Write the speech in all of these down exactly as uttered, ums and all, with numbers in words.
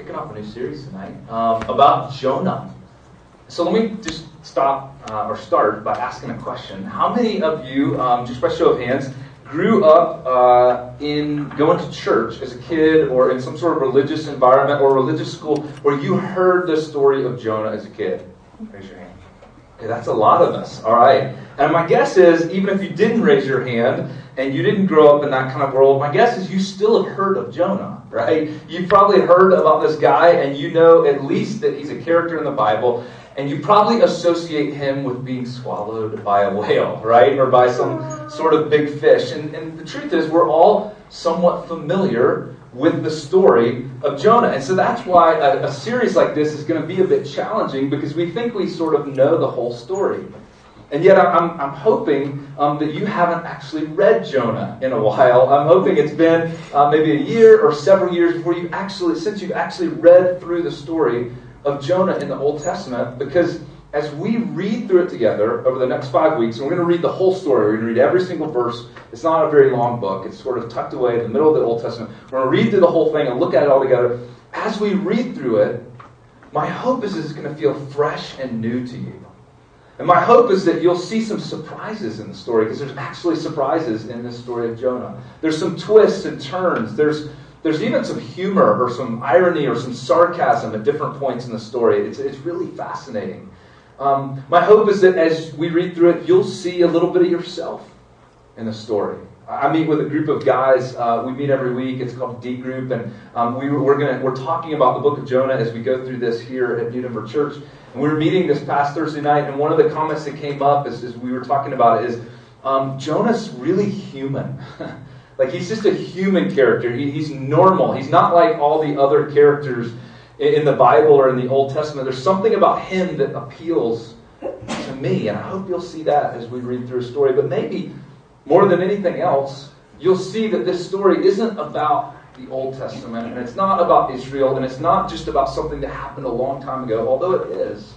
kicking off a new series tonight um, about Jonah. So let me just stop uh, or start by asking a question. How many of you, um, just by show of hands, grew up uh, in going to church as a kid or in some sort of religious environment or religious school where you heard the story of Jonah as a kid? Raise your hand. Okay, that's a lot of us. All right. And my guess is, even if you didn't raise your hand and you didn't grow up in that kind of world, my guess is you still have heard of Jonah, right? You've probably heard about this guy and you know at least that he's a character in the Bible, and you probably associate him with being swallowed by a whale, right? Or by some sort of big fish. And, and the truth is, we're all somewhat familiar with the story of Jonah. And so that's why a, a series like this is going to be a bit challenging, because we think we sort of know the whole story. And yet I'm, I'm hoping um, that you haven't actually read Jonah in a while. I'm hoping it's been uh, maybe a year or several years before you actually, since you've actually read through the story of Jonah in the Old Testament, because as we read through it together over the next five weeks, and we're going to read the whole story, we're going to read every single verse. It's not a very long book. It's sort of tucked away in the middle of the Old Testament. We're going to read through the whole thing and look at it all together. As we read through it, my hope is it's going to feel fresh and new to you. And my hope is that you'll see some surprises in the story, because there's actually surprises in this story of Jonah. There's some twists and turns. There's There's even some humor or some irony or some sarcasm at different points in the story. It's, it's really fascinating. Um, my hope is that as we read through it, you'll see a little bit of yourself in the story. I meet with a group of guys. Uh, we meet every week. It's called D Group, and um, we were, we're going we're talking about the book of Jonah as we go through this here at New Denver Church. And we were meeting this past Thursday night, and one of the comments that came up as, as we were talking about it is um, Jonah's really human. Like, he's just a human character. He, he's normal. He's not like all the other characters in, in the Bible or in the Old Testament. There's something about him that appeals to me, and I hope you'll see that as we read through his story. But maybe more than anything else, you'll see that this story isn't about the Old Testament, and it's not about Israel, and it's not just about something that happened a long time ago, although it is.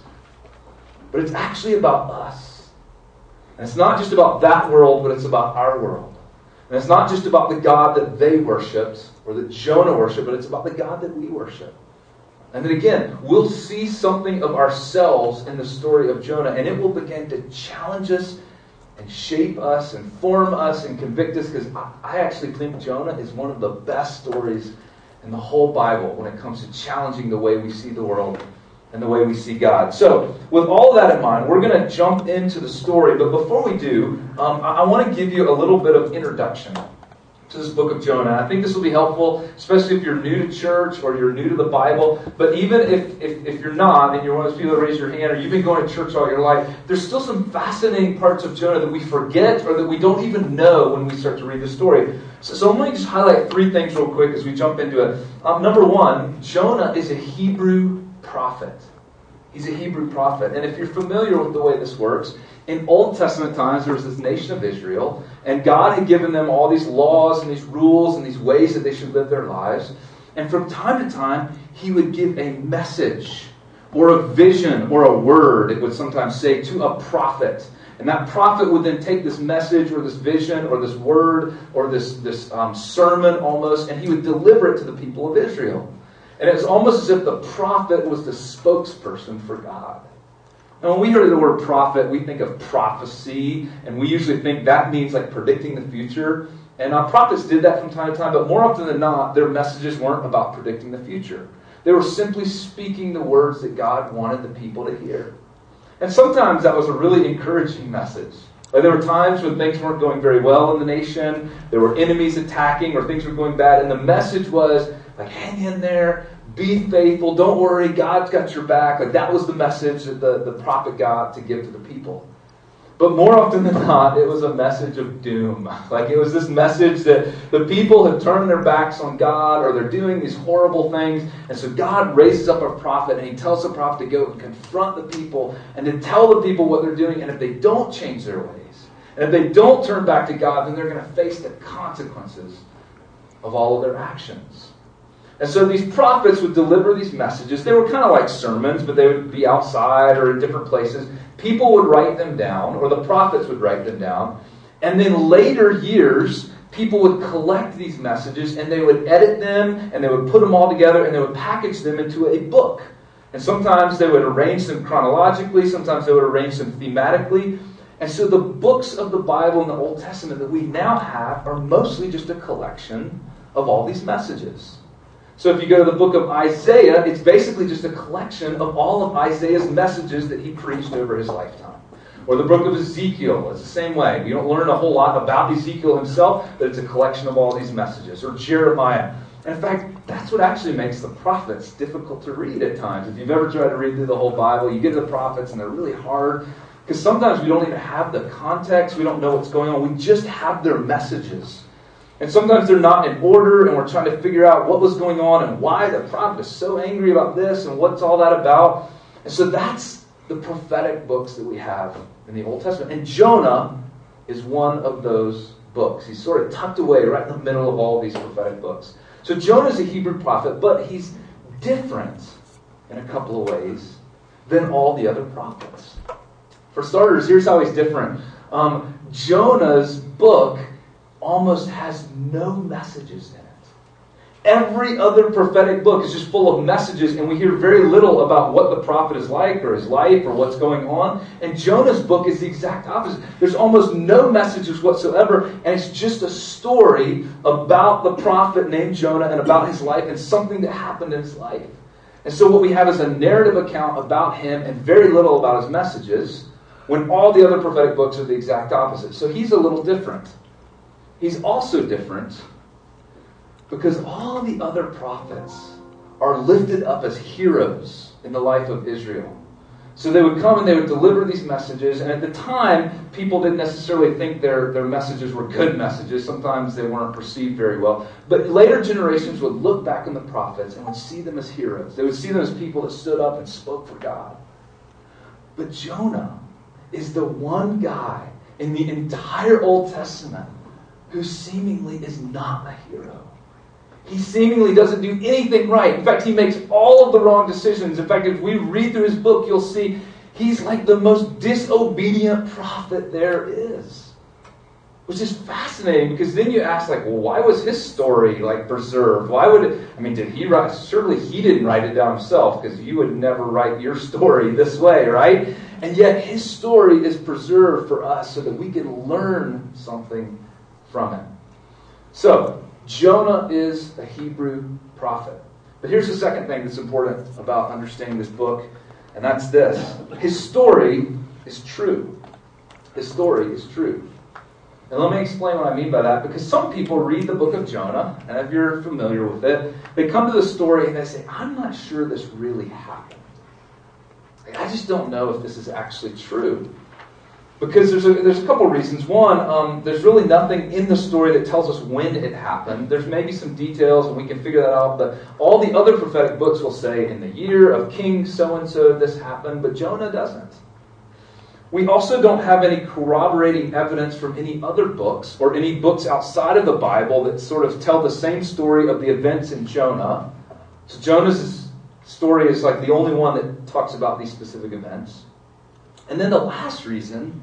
But it's actually about us. And it's not just about that world, but it's about our world. And it's not just about the God that they worshipped or that Jonah worshipped, but it's about the God that we worship. And then again, we'll see something of ourselves in the story of Jonah, and it will begin to challenge us and shape us and form us and convict us, because I actually think Jonah is one of the best stories in the whole Bible when it comes to challenging the way we see the world and the way we see God. So, with all that in mind, we're going to jump into the story. But before we do, um, I, I want to give you a little bit of introduction to this book of Jonah. I think this will be helpful, especially if you're new to church or you're new to the Bible. But even if, if, if you're not, and you're one of those people that raise your hand, or you've been going to church all your life, there's still some fascinating parts of Jonah that we forget or that we don't even know when we start to read the story. So, so I'm going to just highlight three things real quick as we jump into it. Um, number one, Jonah is a Hebrew prophet. He's a Hebrew prophet. And if you're familiar with the way this works, in Old Testament times there was this nation of Israel, and God had given them all these laws and these rules and these ways that they should live their lives. And from time to time, he would give a message or a vision or a word, it would sometimes say, to a prophet. And that prophet would then take this message or this vision or this word or this, this um, sermon almost, and he would deliver it to the people of Israel. And it's almost as if the prophet was the spokesperson for God. And when we hear the word prophet, we think of prophecy, and we usually think that means like predicting the future. And uh, prophets did that from time to time, but more often than not, their messages weren't about predicting the future. They were simply speaking the words that God wanted the people to hear. And sometimes that was a really encouraging message. Like, there were times when things weren't going very well in the nation, there were enemies attacking, or things were going bad, and the message was, like, hang in there, be faithful, don't worry, God's got your back. Like, that was the message that the, the prophet got to give to the people. But more often than not, it was a message of doom. Like, it was this message that the people have turned their backs on God, or they're doing these horrible things. And so God raises up a prophet, and he tells the prophet to go and confront the people and to tell the people what they're doing. And if they don't change their ways, and if they don't turn back to God, then they're going to face the consequences of all of their actions. And so these prophets would deliver these messages. They were kind of like sermons, but they would be outside or in different places. People would write them down, or the prophets would write them down. And then later years, people would collect these messages and they would edit them and they would put them all together and they would package them into a book. And sometimes they would arrange them chronologically, sometimes they would arrange them thematically. And so the books of the Bible in the Old Testament that we now have are mostly just a collection of all these messages. So if you go to the book of Isaiah, it's basically just a collection of all of Isaiah's messages that he preached over his lifetime. Or the book of Ezekiel, it's the same way. You don't learn a whole lot about Ezekiel himself, but it's a collection of all these messages. Or Jeremiah. And in fact, that's what actually makes the prophets difficult to read at times. If you've ever tried to read through the whole Bible, you get to the prophets and they're really hard. Because sometimes we don't even have the context. We don't know what's going on. We just have their messages. And sometimes they're not in order, and we're trying to figure out what was going on and why the prophet is so angry about this and what's all that about. And so that's the prophetic books that we have in the Old Testament. And Jonah is one of those books. He's sort of tucked away right in the middle of all of these prophetic books. So Jonah is a Hebrew prophet, but he's different in a couple of ways than all the other prophets. For starters, here's how he's different. Um, Jonah's book almost has no messages in it. Every other prophetic book is just full of messages, and we hear very little about what the prophet is like or his life or what's going on. And Jonah's book is the exact opposite. There's almost no messages whatsoever, and it's just a story about the prophet named Jonah and about his life and something that happened in his life. And so what we have is a narrative account about him and very little about his messages, when all the other prophetic books are the exact opposite. So he's a little different. He's also different because all the other prophets are lifted up as heroes in the life of Israel. So they would come and they would deliver these messages, and at the time, people didn't necessarily think their, their messages were good messages. Sometimes they weren't perceived very well. But later generations would look back on the prophets and would see them as heroes. They would see them as people that stood up and spoke for God. But Jonah is the one guy in the entire Old Testament who seemingly is not a hero. He seemingly doesn't do anything right. In fact, he makes all of the wrong decisions. In fact, if we read through his book, you'll see he's like the most disobedient prophet there is. Which is fascinating, because then you ask, like, well, why was his story, like, preserved? Why would it, I mean, did he write, surely he didn't write it down himself, because you would never write your story this way, right? And yet his story is preserved for us so that we can learn something from it. So, Jonah is a Hebrew prophet. But here's the second thing that's important about understanding this book, and that's this. His story is true. His story is true. And let me explain what I mean by that, because some people read the book of Jonah, and if you're familiar with it, they come to the story and they say, I'm not sure this really happened. Like, I just don't know if this is actually true. Because there's a, there's a couple reasons. One, um, there's really nothing in the story that tells us when it happened. There's maybe some details, and we can figure that out, but all the other prophetic books will say, in the year of King so-and-so, this happened, but Jonah doesn't. We also don't have any corroborating evidence from any other books or any books outside of the Bible that sort of tell the same story of the events in Jonah. So Jonah's story is like the only one that talks about these specific events. And then the last reason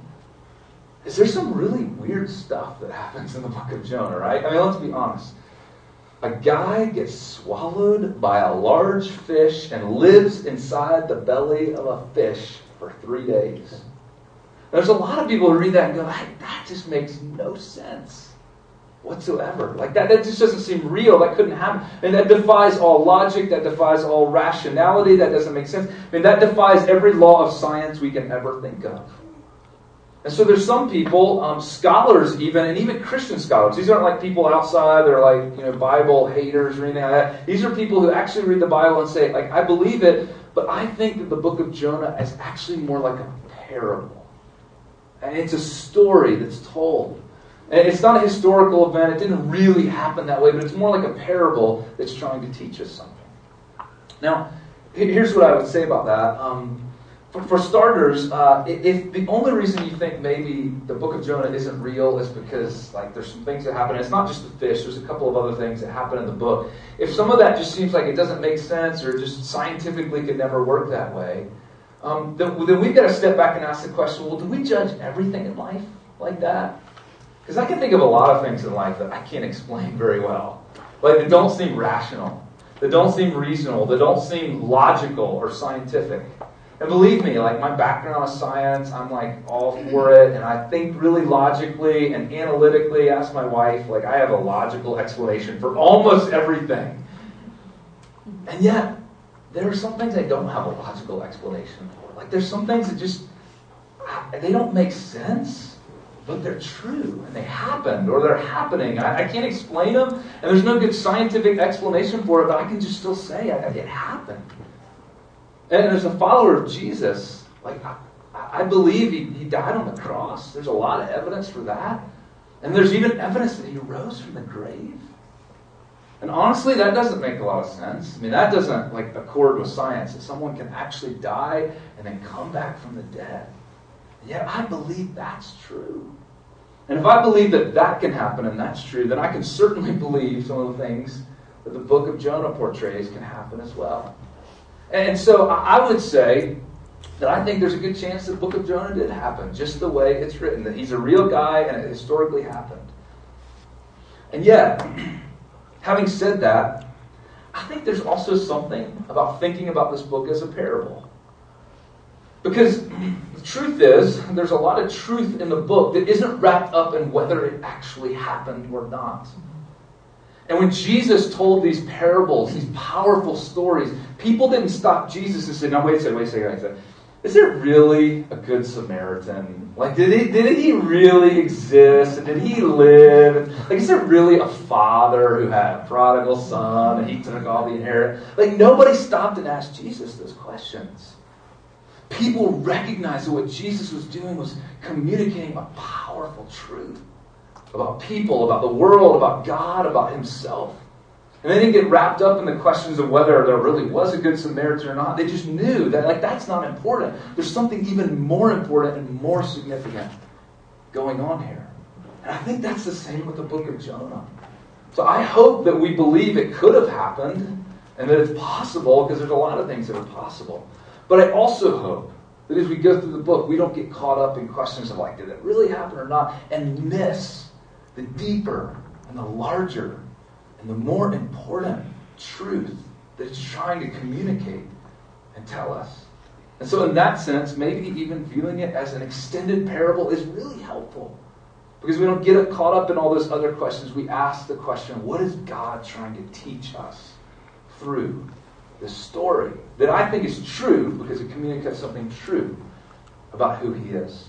is there's some really weird stuff that happens in the book of Jonah, right? I mean, let's be honest. A guy gets swallowed by a large fish and lives inside the belly of a fish for three days. There's a lot of people who read that and go, that just makes no sense whatsoever. Like that, that just doesn't seem real. That couldn't happen. And that defies all logic. That defies all rationality. That doesn't make sense. I mean, that defies every law of science we can ever think of. And so there's some people, um, scholars even, and even Christian scholars. These aren't like people outside. They're like, you know, Bible haters or anything like that. These are people who actually read the Bible and say, like, I believe it, but I think that the book of Jonah is actually more like a parable. And it's a story that's told. And it's not a historical event. It didn't really happen that way, but it's more like a parable that's trying to teach us something. Now, here's what I would say about that. Um, for, for starters, uh, if the only reason you think maybe the book of Jonah isn't real is because like there's some things that happen. It's not just the fish. There's a couple of other things that happen in the book. If some of that just seems like it doesn't make sense or just scientifically could never work that way, Um, then, then we've got to step back and ask the question, well, do we judge everything in life like that? Because I can think of a lot of things in life that I can't explain very well. Like, they don't seem rational. They don't seem reasonable. They don't seem logical or scientific. And believe me, like, my background is science. I'm, like, all for it. And I think really logically and analytically. Ask my wife. Like, I have a logical explanation for almost everything. And yet, there are some things I don't have a logical explanation for. Like, there's some things that just, they don't make sense, but they're true, and they happened, or they're happening. I, I can't explain them, and there's no good scientific explanation for it, but I can just still say it, it happened. And as a follower of Jesus, like, I, I believe he, he died on the cross. There's a lot of evidence for that. And there's even evidence that he rose from the grave. And honestly, that doesn't make a lot of sense. I mean, that doesn't, like, accord with science, that someone can actually die and then come back from the dead. And yet, I believe that's true. And if I believe that that can happen and that's true, then I can certainly believe some of the things that the book of Jonah portrays can happen as well. And so I would say that I think there's a good chance that the book of Jonah did happen, just the way it's written, that he's a real guy and it historically happened. And yet, having said that, I think there's also something about thinking about this book as a parable. Because the truth is, there's a lot of truth in the book that isn't wrapped up in whether it actually happened or not. And when Jesus told these parables, these powerful stories, people didn't stop Jesus and say, no, wait a second, wait a second, wait a second. Is there really a good Samaritan? Like, did he, did he really exist? And did he live? Like, is there really a father who had a prodigal son and he took all the inheritance? Like, nobody stopped and asked Jesus those questions. People recognized that what Jesus was doing was communicating a powerful truth about people, about the world, about God, about himself. And they didn't get wrapped up in the questions of whether there really was a good Samaritan or not. They just knew that, like, that's not important. There's something even more important and more significant going on here. And I think that's the same with the book of Jonah. So I hope that we believe it could have happened and that it's possible, because there's a lot of things that are possible. But I also hope that as we go through the book, we don't get caught up in questions of, like, did it really happen or not, and miss the deeper and the larger and the more important truth that it's trying to communicate and tell us. And so in that sense, maybe even viewing it as an extended parable is really helpful. Because we don't get caught up in all those other questions. We ask the question, what is God trying to teach us through this story that I think is true because it communicates something true about who he is.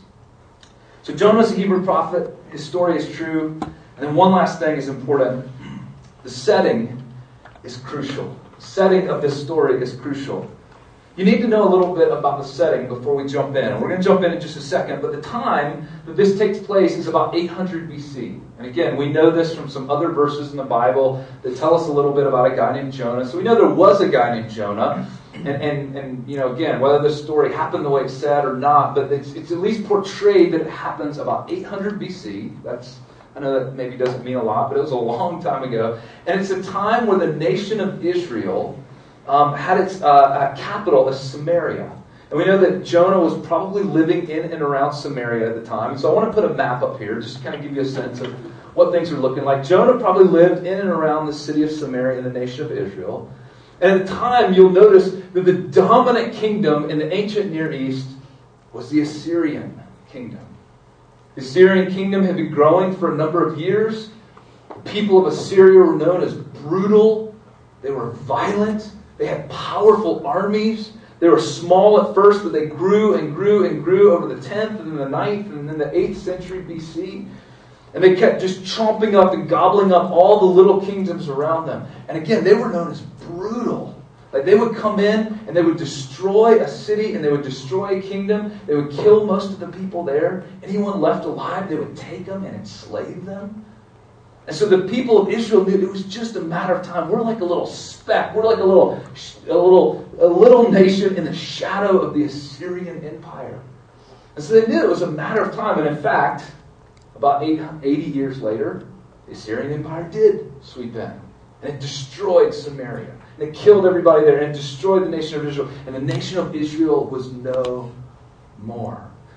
So Jonah's a Hebrew prophet. His story is true. And then one last thing is important. The setting is crucial. The setting of this story is crucial. You need to know a little bit about the setting before we jump in. And we're going to jump in in just a second. But the time that this takes place is about eight hundred B C. And again, we know this from some other verses in the Bible that tell us a little bit about a guy named Jonah. So we know there was a guy named Jonah. And, and, and you know, again, whether this story happened the way it's said or not, but it's, it's at least portrayed that it happens about eight hundred B C. That's, I know that maybe doesn't mean a lot, but it was a long time ago. And it's a time where the nation of Israel um, had its uh, uh, capital as Samaria. And we know that Jonah was probably living in and around Samaria at the time. So I want to put a map up here just to kind of give you a sense of what things are looking like. Jonah probably lived in and around the city of Samaria in the nation of Israel. And at the time, you'll notice that the dominant kingdom in the ancient Near East was the Assyrian kingdom. The Assyrian kingdom had been growing for a number of years. The people of Assyria were known as brutal. They were violent. They had powerful armies. They were small at first, but they grew and grew and grew over the tenth and then the ninth and then the eighth century B C. And they kept just chomping up and gobbling up all the little kingdoms around them. And again, they were known as brutal. Like, they would come in and they would destroy a city and they would destroy a kingdom. They would kill most of the people there. Anyone left alive, they would take them and enslave them. And so the people of Israel knew it was just a matter of time. We're like a little speck. We're like a little, a little, a little nation in the shadow of the Assyrian Empire. And so they knew it was a matter of time. And in fact, about eighty years later, the Assyrian Empire did sweep in. And it destroyed Samaria. And it killed everybody there. And it destroyed the nation of Israel. And the nation of Israel was no more.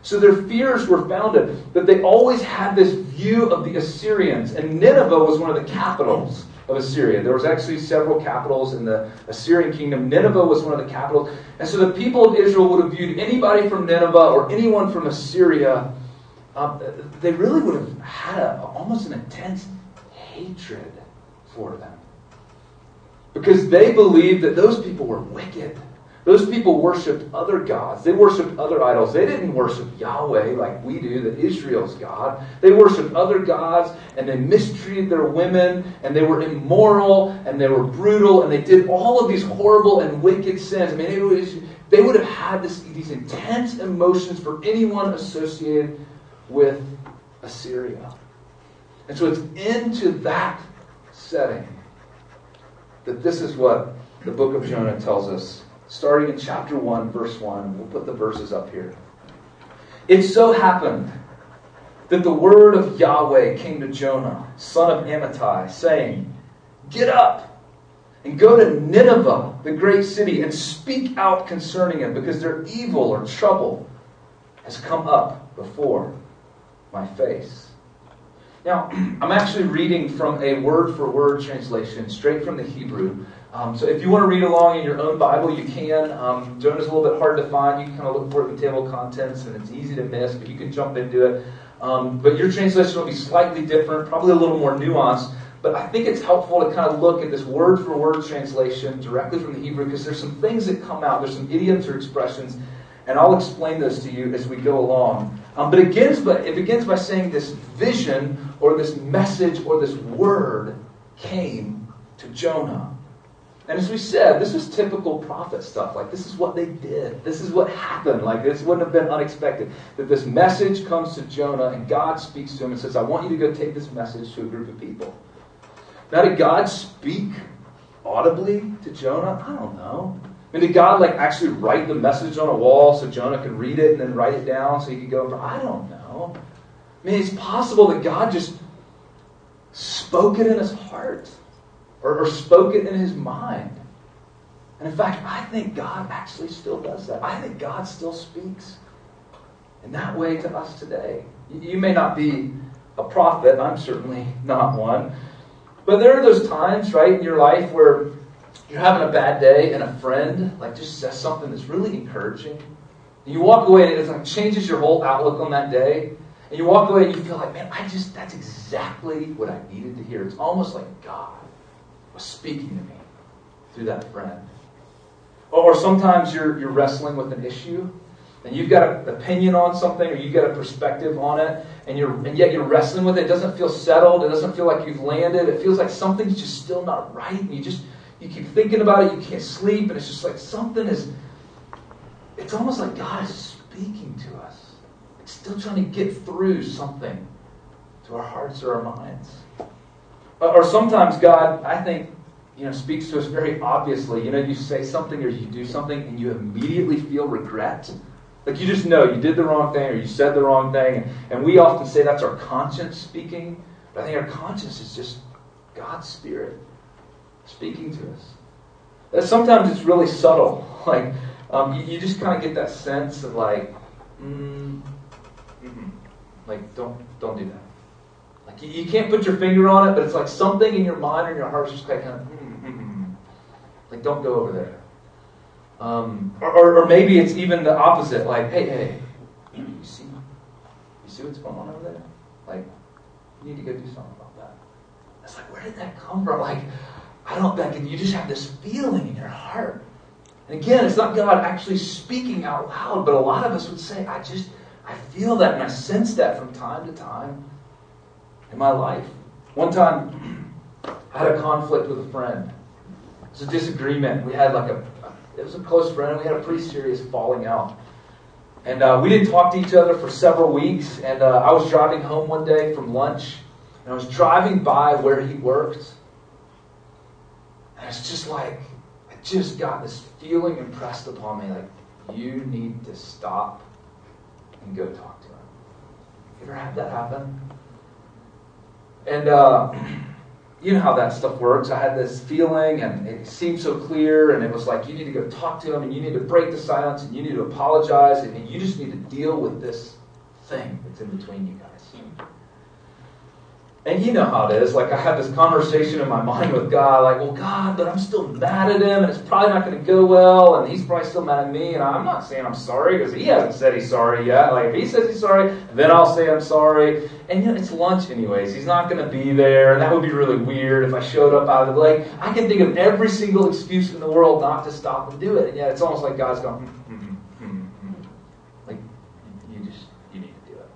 So their fears were founded, but they always had this view of the Assyrians. And Nineveh was one of the capitals of Assyria. There was actually several capitals in the Assyrian kingdom. Nineveh was one of the capitals. And so the people of Israel would have viewed anybody from Nineveh or anyone from Assyria, um, they really would have had a, almost an intense hatred for them. Because they believed that those people were wicked. Those people worshipped other gods. They worshipped other idols. They didn't worship Yahweh like we do, that Israel's God. They worshipped other gods, and they mistreated their women, and they were immoral, and they were brutal, and they did all of these horrible and wicked sins. I mean, it was, they would have had this, these intense emotions for anyone associated with Assyria. And so it's into that setting that this is what the book of Jonah tells us. Starting in chapter one, verse one. We'll put the verses up here. It so happened that the word of Yahweh came to Jonah, son of Amittai, saying, "Get up and go to Nineveh, the great city, and speak out concerning it, because their evil or trouble has come up before my face." Now, I'm actually reading from a word-for-word translation, straight from the Hebrew. Um, so if you want to read along in your own Bible, you can. Um, Jonah's a little bit hard to find. You can kind of look for it in the table of contents, and it's easy to miss, but you can jump into it. Um, but your translation will be slightly different, probably a little more nuanced. But I think it's helpful to kind of look at this word-for-word translation directly from the Hebrew, because there's some things that come out. There's some idioms or expressions, and I'll explain those to you as we go along. Um, but it begins, by, it begins by saying this vision or this message or this word came to Jonah. And as we said, this was typical prophet stuff. Like, this is what they did. This is what happened. Like, this wouldn't have been unexpected. That this message comes to Jonah, and God speaks to him and says, "I want you to go take this message to a group of people." Now, did God speak audibly to Jonah? I don't know. I mean, did God, like, actually write the message on a wall so Jonah could read it and then write it down so he could go? I don't know. I mean, it's possible that God just spoke it in his heart. Or, or spoke it in his mind. And in fact, I think God actually still does that. I think God still speaks in that way to us today. You, you may not be a prophet. I'm certainly not one. But there are those times, right, in your life where you're having a bad day and a friend like just says something that's really encouraging. And you walk away and it like changes your whole outlook on that day. And you walk away and you feel like, man, I just, that's exactly what I needed to hear. It's almost like God was speaking to me through that friend. Or sometimes you're you're wrestling with an issue, and you've got an opinion on something, or you've got a perspective on it, and you're and yet you're wrestling with it. It doesn't feel settled. It doesn't feel like you've landed. It feels like something's just still not right, and you just you keep thinking about it. You can't sleep, and it's just like something is. It's almost like God is speaking to us. It's still trying to get through something to our hearts or our minds. Or sometimes God, I think, you know, speaks to us very obviously. You know, you say something or you do something and you immediately feel regret. Like you just know you did the wrong thing or you said the wrong thing. And we often say that's our conscience speaking. But I think our conscience is just God's Spirit speaking to us. And sometimes it's really subtle. Like, um, you, you just kind of get that sense of like, mm, mm-mm. like don't don't do that. Like you, you can't put your finger on it, but it's like something in your mind or in your heart is just kind of, mm, mm, mm. like don't go over there. Um, or, or, or maybe it's even the opposite. Like, hey, hey, you see, you see what's going on over there? Like, you need to go do something about that. It's like, where did that come from? Like, I don't. Like, you just have this feeling in your heart. And again, it's not God actually speaking out loud, but a lot of us would say, I just, I feel that and I sense that from time to time in my life. One time, I had a conflict with a friend. It was a disagreement. We had like a, it was a close friend, and we had a pretty serious falling out. And uh, we didn't talk to each other for several weeks. And uh, I was driving home one day from lunch, and I was driving by where he worked. And it's just like, I just got this feeling impressed upon me, like, you need to stop and go talk to him. You ever had that happen? And, uh, you know how that stuff works. I had this feeling, and it seemed so clear, and it was like, you need to go talk to him, and you need to break the silence, and you need to apologize, and you just need to deal with this thing that's in between you guys. And you know how it is. Like, I had this conversation in my mind with God, like, well, God, but I'm still mad at him, and it's probably not going to go well, and he's probably still mad at me, and I'm not saying I'm sorry, because he hasn't said he's sorry yet. Like, if he says he's sorry, then I'll say I'm sorry. And, you know, it's lunch anyways. He's not going to be there, and that would be really weird if I showed up out of the like, I can think of every single excuse in the world not to stop and do it. And yet it's almost like God's going, mm, mm, mm, mm, mm. Like, you just, you need to do it.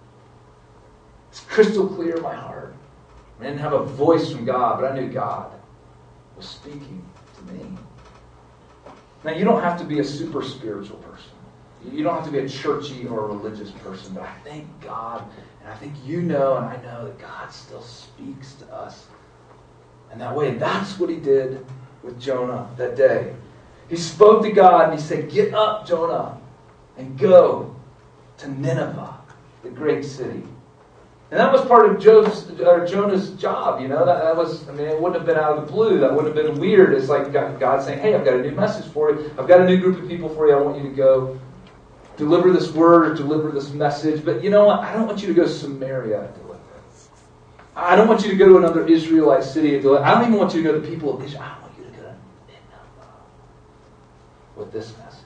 It's crystal clear in my heart. I didn't have a voice from God, but I knew God was speaking to me. Now, you don't have to be a super spiritual person. You don't have to be a churchy or a religious person, but I thank God, and I think you know, and I know that God still speaks to us in that way. And that's what he did with Jonah that day. He spoke to God, and he said, get up, Jonah, and go to Nineveh, the great city. And that was part of Job's, or Jonah's job, you know. That, that was, I mean, it wouldn't have been out of the blue. That wouldn't have been weird. It's like God saying, hey, I've got a new message for you. I've got a new group of people for you. I want you to go deliver this word or deliver this message. But you know what? I don't want you to go to Samaria and deliver it. I don't want you to go to another Israelite city and deliver it. I don't even want you to go to the people of Israel. I want you to go to Nineveh with this message.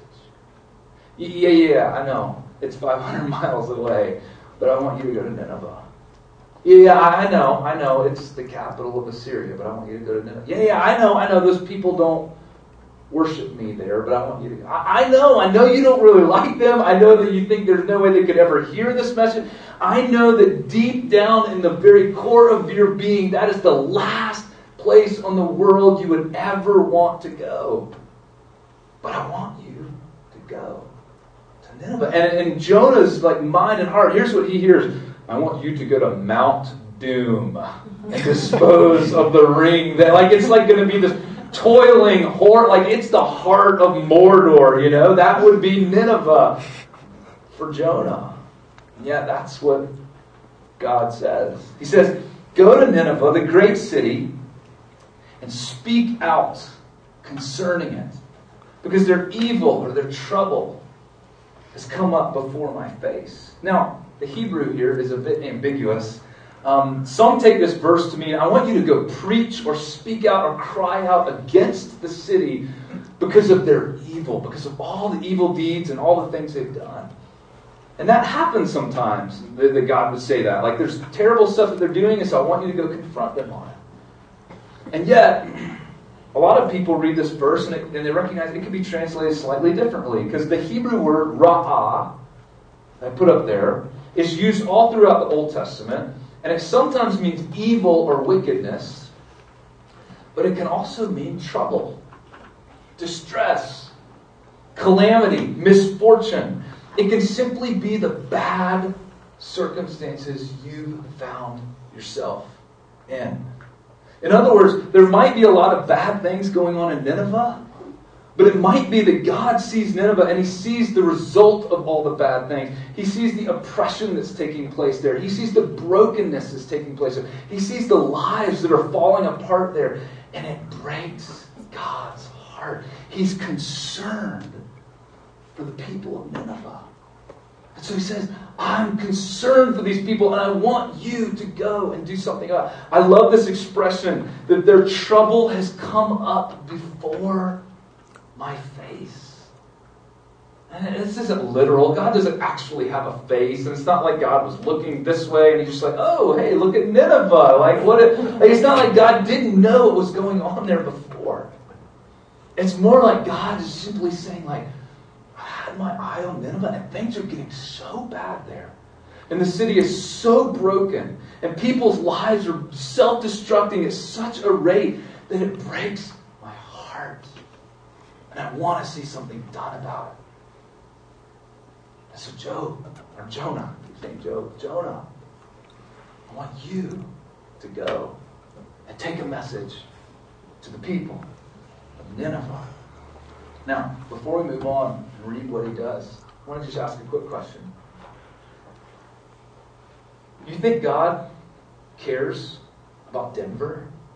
Yeah, yeah, I know. It's five hundred miles away. But I want you to go to Nineveh. Yeah, I know, I know, it's the capital of Assyria, but I want you to go to Nineveh. Yeah, yeah, I know, I know, those people don't worship me there, but I want you to. I, I know, I know you don't really like them. I know that you think there's no way they could ever hear this message. I know that deep down in the very core of your being, that is the last place on the world you would ever want to go. But I want you to go to Nineveh. And in Jonah's like mind and heart, here's what he hears. I want you to go to Mount Doom and dispose of the ring. That, like, it's like going to be this toiling horror. Like, it's the heart of Mordor, you know. That would be Nineveh for Jonah. Yeah, that's what God says. He says, go to Nineveh, the great city, and speak out concerning it. Because their evil or their trouble has come up before my face. Now, the Hebrew here is a bit ambiguous. Um, some take this verse to mean, I want you to go preach or speak out or cry out against the city because of their evil, because of all the evil deeds and all the things they've done. And that happens sometimes, that, that God would say that. Like, there's terrible stuff that they're doing, and so I want you to go confront them on it. And yet, a lot of people read this verse and, it, and they recognize it can be translated slightly differently, because the Hebrew word ra'ah, I put up there, is used all throughout the Old Testament, and it sometimes means evil or wickedness, but it can also mean trouble, distress, calamity, misfortune. It can simply be the bad circumstances you've found yourself in. In other words, there might be a lot of bad things going on in Nineveh, but it might be that God sees Nineveh and he sees the result of all the bad things. He sees the oppression that's taking place there. He sees the brokenness that's taking place there. He sees the lives that are falling apart there. And it breaks God's heart. He's concerned for the people of Nineveh. And so he says, I'm concerned for these people and I want you to go and do something about it. I love this expression that their trouble has come up before my face. And this isn't literal. God doesn't actually have a face. And it's not like God was looking this way and he's just like, oh, hey, look at Nineveh. Like, what? It, like, it's not like God didn't know what was going on there before. It's more like God is simply saying, like, I had my eye on Nineveh and things are getting so bad there. And the city is so broken. And people's lives are self-destructing at such a rate that it breaks my heart. And I want to see something done about it. And so Job, or Jonah, his name Job, Jonah, I want you to go and take a message to the people of Nineveh. Now, before we move on and read what he does, I want to just ask a quick question. Do you think God cares about Denver?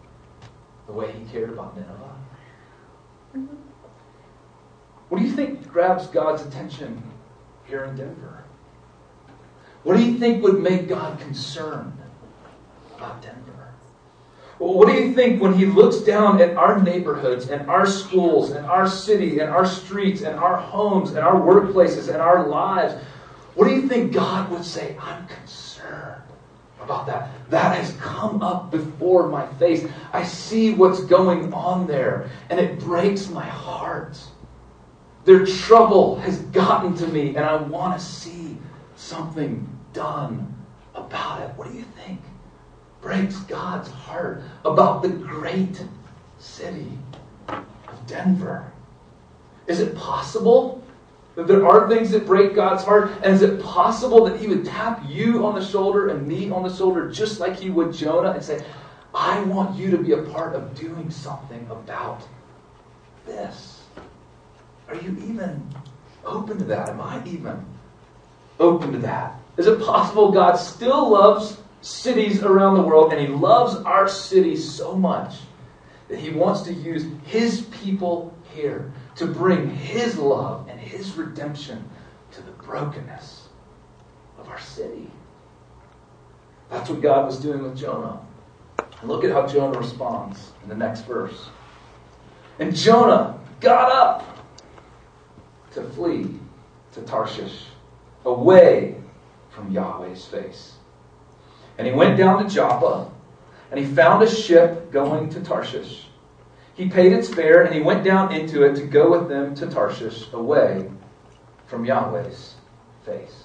the way he cared about Nineveh? What do you think grabs God's attention here in Denver? What do you think would make God concerned about Denver? Well, what do you think when he looks down at our neighborhoods and our schools and our city and our streets and our homes and our workplaces and our lives? What do you think God would say? I'm concerned about that. That has come up before my face. I see what's going on there, and it breaks my heart. Their trouble has gotten to me, and I want to see something done about it. What do you think breaks God's heart about the great city of Denver? Is it possible that there are things that break God's heart? And is it possible that he would tap you on the shoulder and me on the shoulder just like he would Jonah and say, I want you to be a part of doing something about this? Are you even open to that? Am I even open to that? Is it possible God still loves cities around the world, and he loves our city so much that he wants to use his people here to bring his love and his redemption to the brokenness of our city? That's what God was doing with Jonah. And look at how Jonah responds in the next verse. And Jonah got up to flee to Tarshish, away from Yahweh's face. And he went down to Joppa, and he found a ship going to Tarshish. He paid its fare, and he went down into it to go with them to Tarshish, away from Yahweh's face.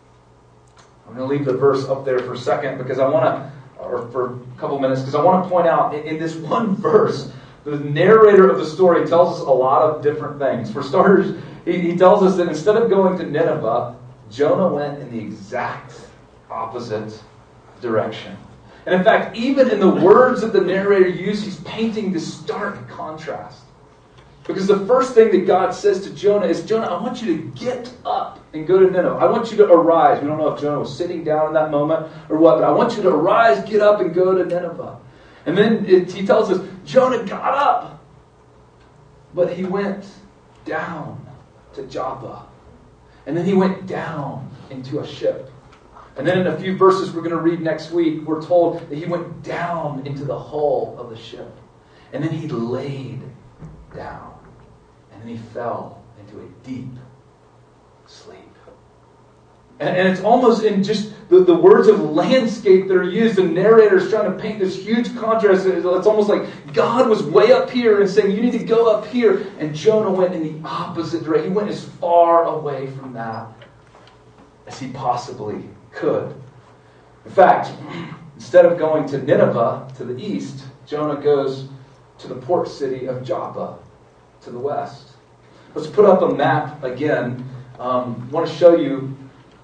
I'm going to leave the verse up there for a second, because I want to, or for a couple minutes, because I want to point out, in, in this one verse, the narrator of the story tells us a lot of different things. For starters, he, he tells us that instead of going to Nineveh, Jonah went in the exact opposite direction. And in fact, even in the words that the narrator used, he's painting this stark contrast. Because the first thing that God says to Jonah is, Jonah, I want you to get up and go to Nineveh. I want you to arise. We don't know if Jonah was sitting down in that moment or what, but I want you to arise, get up, and go to Nineveh. And then it, he tells us, Jonah got up, but he went down to Joppa. And then he went down into a ship. And then in a few verses we're going to read next week, we're told that he went down into the hull of the ship. And then he laid down. And then he fell into a deep sleep. And, and it's almost in just the, the words of landscape that are used. The narrator's trying to paint this huge contrast. It's almost like God was way up here and saying, you need to go up here. And Jonah went in the opposite direction. He went as far away from that as he possibly could. In fact, instead of going to Nineveh to the east, Jonah goes to the port city of Joppa to the west. Let's put up a map again. Um, I want to show you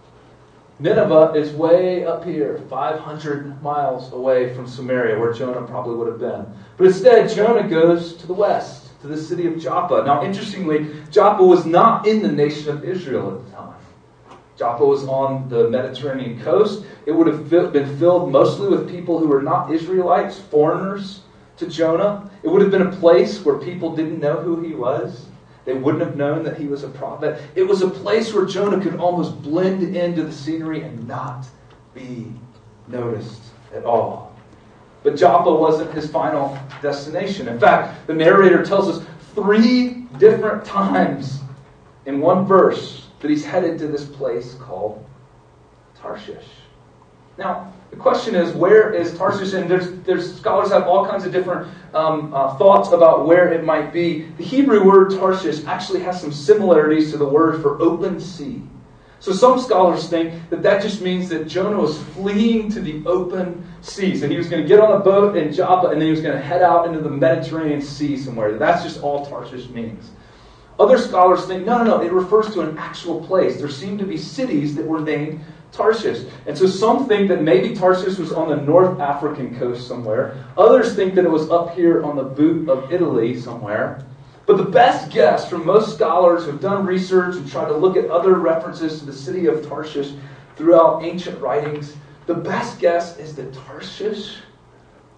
Nineveh is way up here, five hundred miles away from Samaria, where Jonah probably would have been. But instead, Jonah goes to the west, to the city of Joppa. Now, interestingly, Joppa was not in the nation of Israel at the time. Joppa was on the Mediterranean coast. It would have been filled mostly with people who were not Israelites, foreigners to Jonah. It would have been a place where people didn't know who he was. They wouldn't have known that he was a prophet. It was a place where Jonah could almost blend into the scenery and not be noticed at all. But Joppa wasn't his final destination. In fact, the narrator tells us three different times in one verse that he's headed to this place called Tarshish. Now, the question is, where is Tarshish? And there's, there's scholars have all kinds of different um, uh, thoughts about where it might be. The Hebrew word Tarshish actually has some similarities to the word for open sea. So some scholars think that that just means that Jonah was fleeing to the open sea. So he was going to get on a boat in Joppa, and then he was going to head out into the Mediterranean Sea somewhere. That's just all Tarshish means. Other scholars think, no, no, no, it refers to an actual place. There seem to be cities that were named Tarshish. And so some think that maybe Tarshish was on the North African coast somewhere. Others think that it was up here on the boot of Italy somewhere. But the best guess from most scholars who have done research and tried to look at other references to the city of Tarshish throughout ancient writings, the best guess is that Tarshish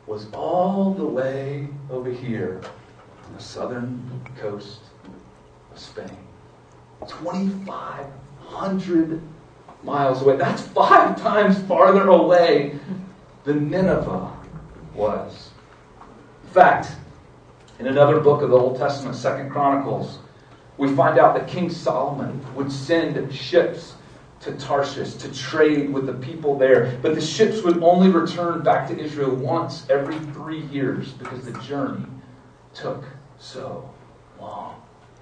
was all the way over here on the southern coast of Spain. twenty-five hundred miles away. That's five times farther away than Nineveh was. In fact, in another book of the Old Testament, Second Chronicles, we find out that King Solomon would send ships to Tarshish to trade with the people there. But the ships would only return back to Israel once every three years because the journey took so long.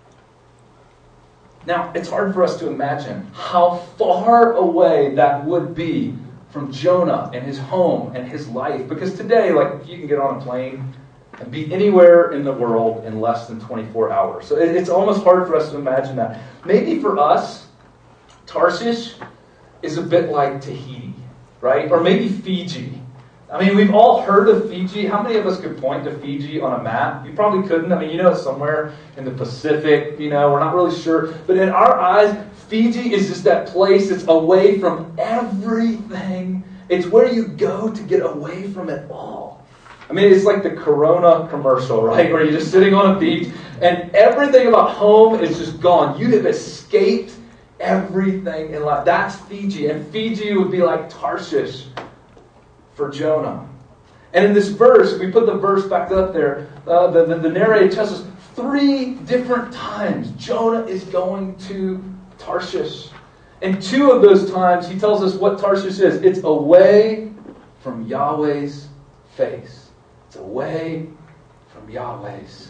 Now, it's hard for us to imagine how far away that would be from Jonah and his home and his life. Because today, like, you can get on a plane and be anywhere in the world in less than twenty-four hours. So it's almost hard for us to imagine that. Maybe for us, Tarshish is a bit like Tahiti, right? Or maybe Fiji. I mean, we've all heard of Fiji. How many of us could point to Fiji on a map? You probably couldn't. I mean, you know, it's somewhere in the Pacific, you know, we're not really sure. But in our eyes, Fiji is just that place that's away from everything. It's where you go to get away from it all. I mean, it's like the Corona commercial, right? Where you're just sitting on a beach and everything about home is just gone. You have escaped everything in life. That's Fiji. And Fiji would be like Tarshish for Jonah. And in this verse, we put the verse back up there, uh, the, the, the narrator tells us three different times Jonah is going to Tarshish. And two of those times, he tells us what Tarshish is. It's away from Yahweh's face. It's away from Yahweh's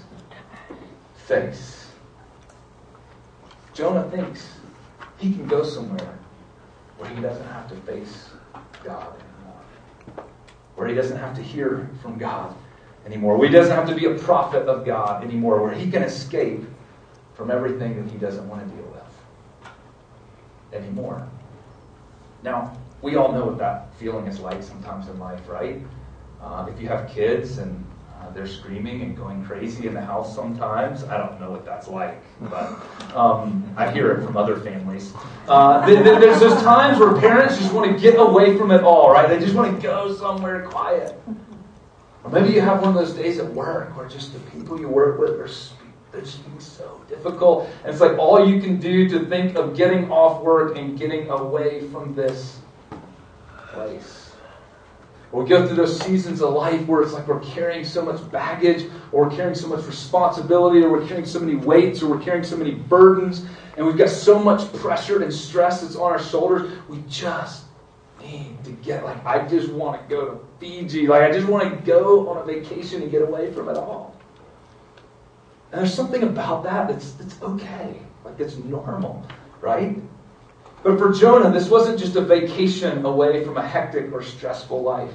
face. Jonah thinks he can go somewhere where he doesn't have to face God anymore. Where he doesn't have to hear from God anymore. Where he doesn't have to be a prophet of God anymore. Where he can escape from everything that he doesn't want to deal with anymore. Now, we all know what that feeling is like sometimes in life, right? Uh, if you have kids and uh, they're screaming and going crazy in the house sometimes, I don't know what that's like, but um, I hear it from other families. Uh, th- th- there's those times where parents just want to get away from it all, right? They just want to go somewhere quiet. Or maybe you have one of those days at work where just the people you work with are they're just being so difficult. And it's like all you can do to think of getting off work and getting away from this place. Or we go through those seasons of life where it's like we're carrying so much baggage, or we're carrying so much responsibility, or we're carrying so many weights, or we're carrying so many burdens, and we've got so much pressure and stress that's on our shoulders. We just need to get, like, I just want to go to Fiji. Like, I just want to go on a vacation and get away from it all. And there's something about that that's, that's okay. Like, it's normal, right? But for Jonah, this wasn't just a vacation away from a hectic or stressful life.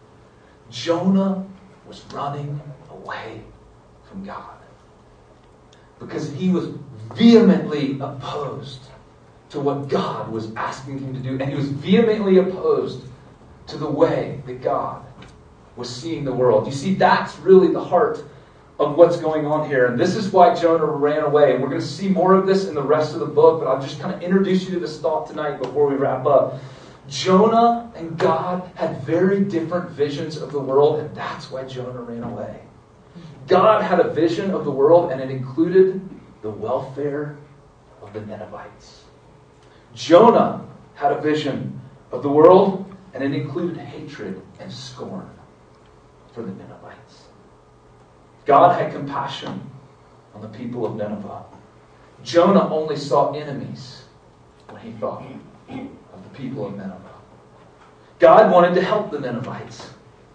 Jonah was running away from God. Because he was vehemently opposed to what God was asking him to do. And he was vehemently opposed to the way that God was seeing the world. You see, that's really the heart of what's going on here. And this is why Jonah ran away. And we're going to see more of this in the rest of the book, but I'll just kind of introduce you to this thought tonight before we wrap up. Jonah and God had very different visions of the world, and that's why Jonah ran away. God had a vision of the world, and it included the welfare of the Ninevites. Jonah had a vision of the world, and it included hatred and scorn for the Ninevites. God had compassion on the people of Nineveh. Jonah only saw enemies when he thought of the people of Nineveh. God wanted to help the Ninevites.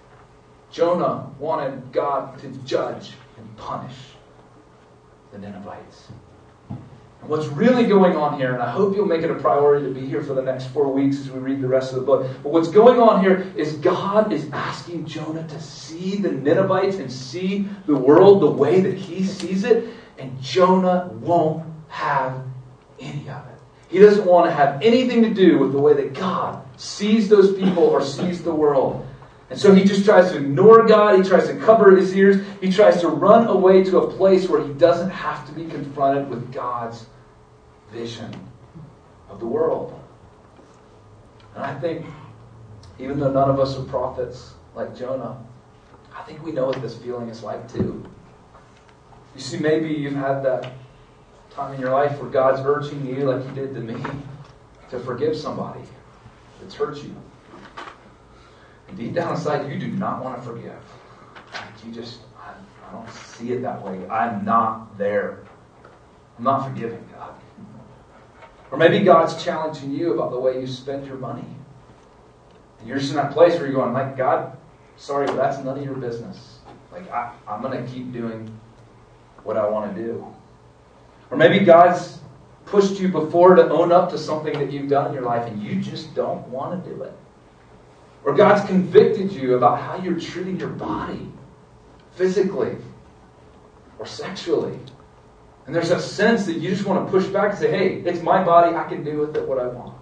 Jonah wanted God to judge and punish the Ninevites. And what's really going on here, and I hope you'll make it a priority to be here for the next four weeks as we read the rest of the book, but what's going on here is God is asking Jonah to see the Ninevites and see the world the way that he sees it, and Jonah won't have any of it. He doesn't want to have anything to do with the way that God sees those people or sees the world. And so he just tries to ignore God. He tries to cover his ears. He tries to run away to a place where he doesn't have to be confronted with God's vision of the world. And I think, even though none of us are prophets like Jonah, I think we know what this feeling is like too. You see, maybe you've had that time in your life where God's urging you, like He did to me, to forgive somebody that's hurt you. And deep down inside, you do not want to forgive. You just, I, I don't see it that way. I'm not there. I'm not forgiving God. Or maybe God's challenging you about the way you spend your money. And you're just in that place where you're going, like, God, sorry, but that's none of your business. Like, I, I'm going to keep doing what I want to do. Or maybe God's pushed you before to own up to something that you've done in your life and you just don't want to do it. Or God's convicted you about how you're treating your body, physically or sexually. And there's a sense that you just want to push back and say, hey, it's my body, I can do with it what I want.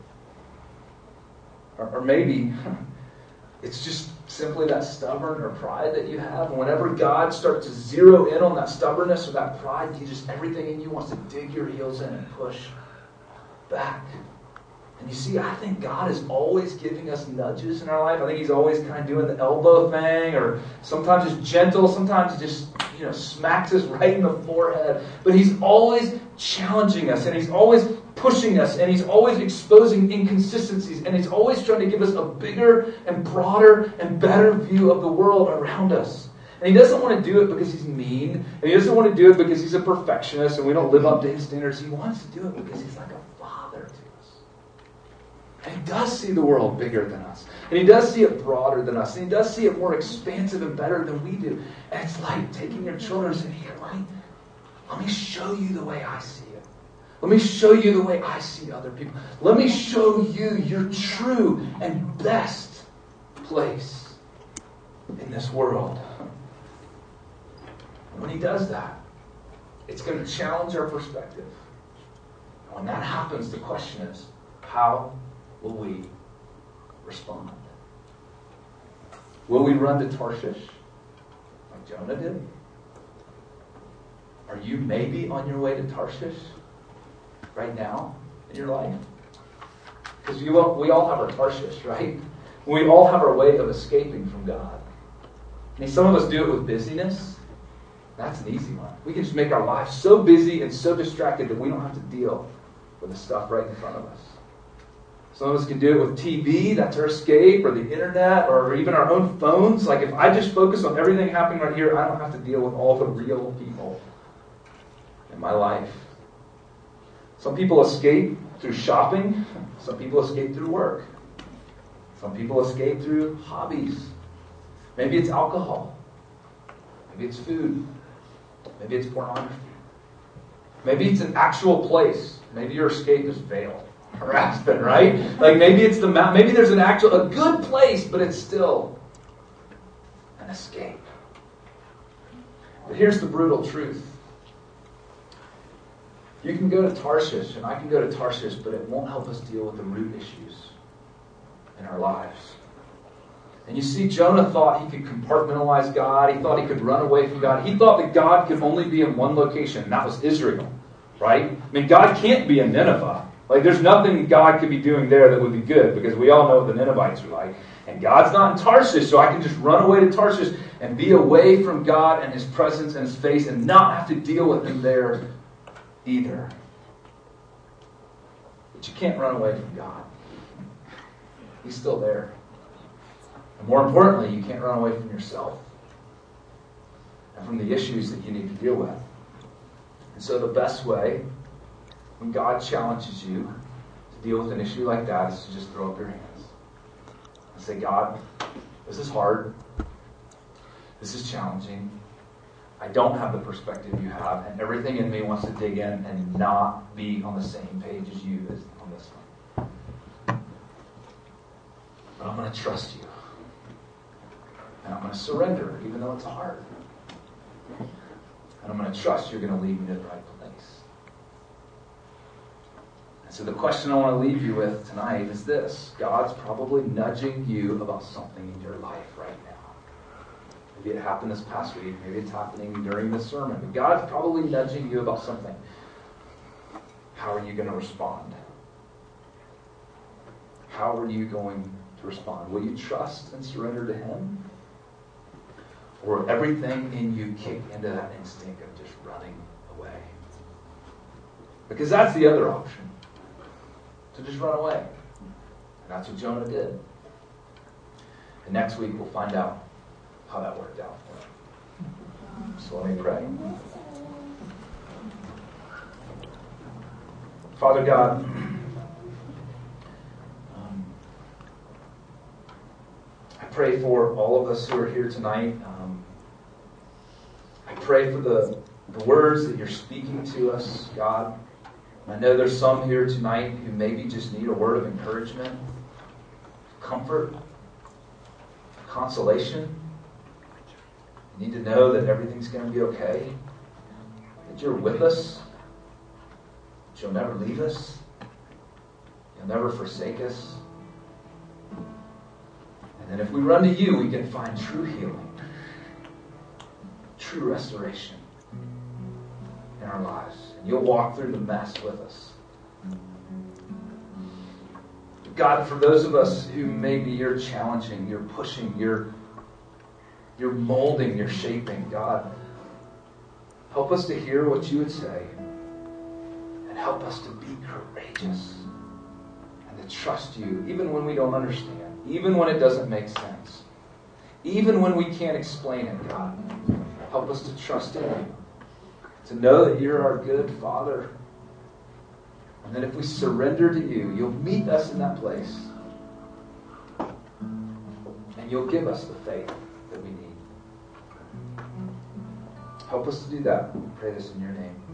Or, or maybe it's just simply that stubborn or pride that you have. And whenever God starts to zero in on that stubbornness or that pride, you just, everything in you wants to dig your heels in and push back. And you see, I think God is always giving us nudges in our life. I think He's always kind of doing the elbow thing, or sometimes it's gentle, sometimes it just, you know, smacks us right in the forehead. But He's always challenging us, and He's always pushing us, and He's always exposing inconsistencies, and He's always trying to give us a bigger and broader and better view of the world around us. And He doesn't want to do it because He's mean, and He doesn't want to do it because He's a perfectionist and we don't live up to His standards. He wants to do it because He's like a father to us. And He does see the world bigger than us. And He does see it broader than us. And He does see it more expansive and better than we do. And it's like taking your children and saying, here, let me, let me show you the way I see it. Let me show you the way I see other people. Let me show you your true and best place in this world. And when He does that, it's going to challenge our perspective. And when that happens, the question is, how will we respond? Will we run to Tarshish like Jonah did? Are you maybe on your way to Tarshish right now in your life? Because we all, we all have our Tarshish, right? We all have our way of escaping from God. I mean, some of us do it with busyness. That's an easy one. We can just make our lives so busy and so distracted that we don't have to deal with the stuff right in front of us. Some of us can do it with T V, that's our escape, or the internet, or even our own phones. Like if I just focus on everything happening right here, I don't have to deal with all the real people in my life. Some people escape through shopping. Some people escape through work. Some people escape through hobbies. Maybe it's alcohol. Maybe it's food. Maybe it's pornography. Maybe it's an actual place. Maybe your escape is Vail or Aspen, right? Like maybe it's the mountain. Maybe there's an actual, a good place, but it's still an escape. But here's the brutal truth. You can go to Tarshish, and I can go to Tarshish, but it won't help us deal with the root issues in our lives. And you see, Jonah thought he could compartmentalize God. He thought he could run away from God. He thought that God could only be in one location, and that was Israel, right? I mean, God can't be in Nineveh. Like, there's nothing God could be doing there that would be good, because we all know what the Ninevites are like. And God's not in Tarshish, so I can just run away to Tarshish and be away from God and His presence and His face and not have to deal with Him there either. But you can't run away from God. He's still there. And more importantly, you can't run away from yourself and from the issues that you need to deal with. And so the best way, when God challenges you to deal with an issue like that, is to just throw up your hands and say, God, this is hard. This is challenging. I don't have the perspective you have, and everything in me wants to dig in and not be on the same page as you as on this one. But I'm going to trust you. And I'm going to surrender, even though it's hard. And I'm going to trust you're going to lead me to the right place. And so the question I want to leave you with tonight is this. God's probably nudging you about something in your life right now. Maybe it happened this past week. Maybe it's happening during this sermon. But God's probably nudging you about something. How are you going to respond? How are you going to respond? Will you trust and surrender to Him? Or everything in you kick into that instinct of just running away? Because that's the other option. To just run away. And that's what Jonah did. And next week we'll find out how that worked out for him. So let me pray. Father God, um, I pray for all of us who are here tonight. Um, I pray for the, the words that you're speaking to us, God. I know there's some here tonight who maybe just need a word of encouragement, comfort, consolation. You need to know that everything's going to be okay, that you're with us, that you'll never leave us, you'll never forsake us. And then if we run to you, we can find true healing, true restoration in our lives. And you'll walk through the mess with us. God, for those of us who maybe you're challenging, you're pushing, you're, you're molding, you're shaping, God, help us to hear what you would say. And help us to be courageous. And to trust you, even when we don't understand. Even when it doesn't make sense. Even when we can't explain it, God. Help us to trust in you. To know that you're our good Father. And that if we surrender to you, you'll meet us in that place. And you'll give us the faith that we need. Help us to do that. We pray this in your name.